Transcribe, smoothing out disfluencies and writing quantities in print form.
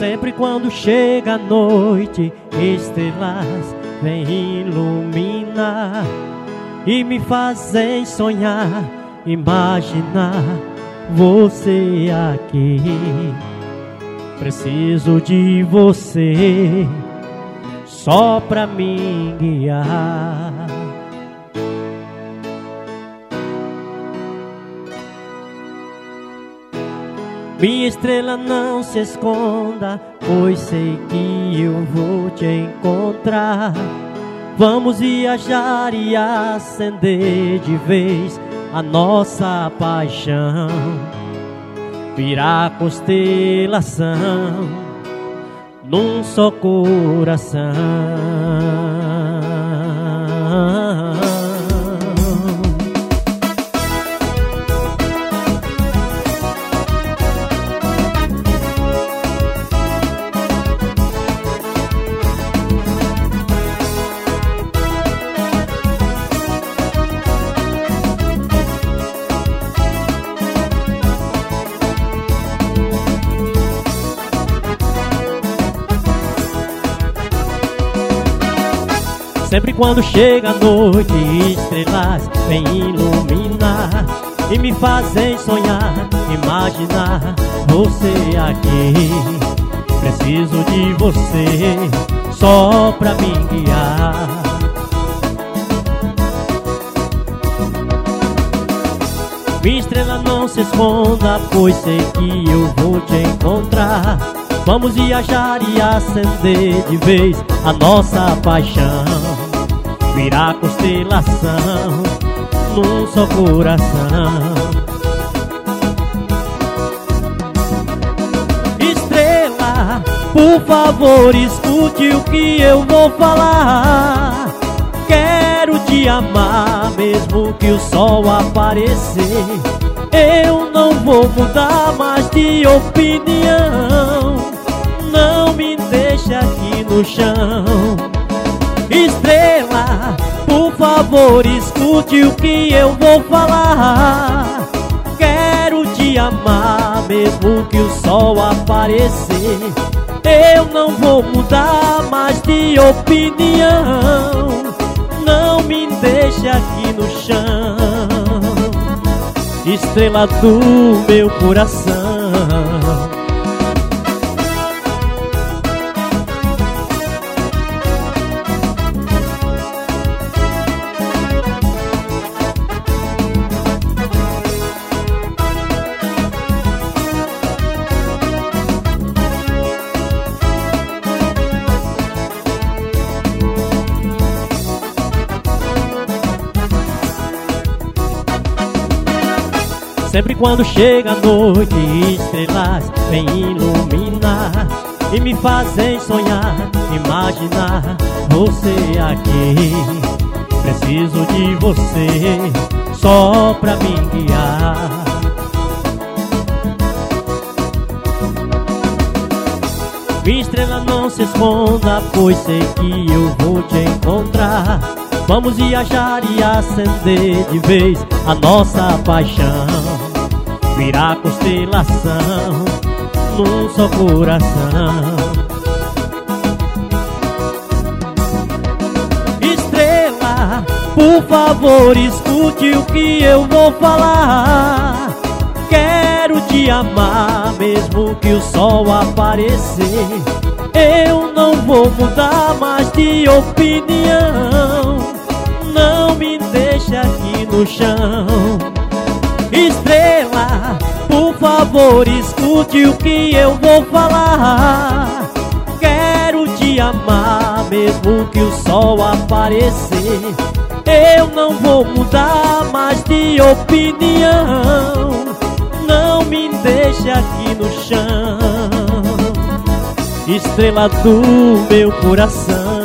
Sempre quando chega a noite, estrelas vêm iluminar e me fazem sonhar, imaginar você aqui. Preciso de você só pra me guiar. Minha estrela, não se esconda, pois sei que eu vou te encontrar. Vamos viajar e acender de vez a nossa paixão. Virar constelação num só coração. Sempre quando chega a noite, estrelas vêm iluminar e me fazem sonhar, imaginar você aqui. Preciso de você só pra me guiar. Minha estrela, não se esconda, pois sei que eu vou te encontrar. Vamos viajar e acender de vez a nossa paixão. Virar constelação num só coração. Estrela, por favor, escute o que eu vou falar. Quero te amar, mesmo que o sol aparecer. Eu não vou mudar mais de opinião. Não me deixe aqui no chão. Estrela, por favor, escute o que eu vou falar. Quero te amar, mesmo que o sol aparecer. Eu não vou mudar mais de opinião. Não me deixe aqui no chão. Estrela do meu coração. Sempre quando chega a noite, estrelas vêm iluminar e me fazem sonhar, imaginar você aqui. Preciso de você só pra me guiar. Minha estrela, não se esconda, pois sei que eu vou te encontrar. Vamos viajar e acender de vez a nossa paixão. Virar constelação num só coração. Estrela, por favor, escute o que eu vou falar. Quero te amar, mesmo que o sol aparecer. Eu não vou mudar mais de opinião. Não me deixe aqui no chão. Estrela, por favor, escute o que eu vou falar. Quero te amar, mesmo que o sol aparecer. Eu não vou mudar mais de opinião. Não me deixe aqui no chão. Estrela do meu coração.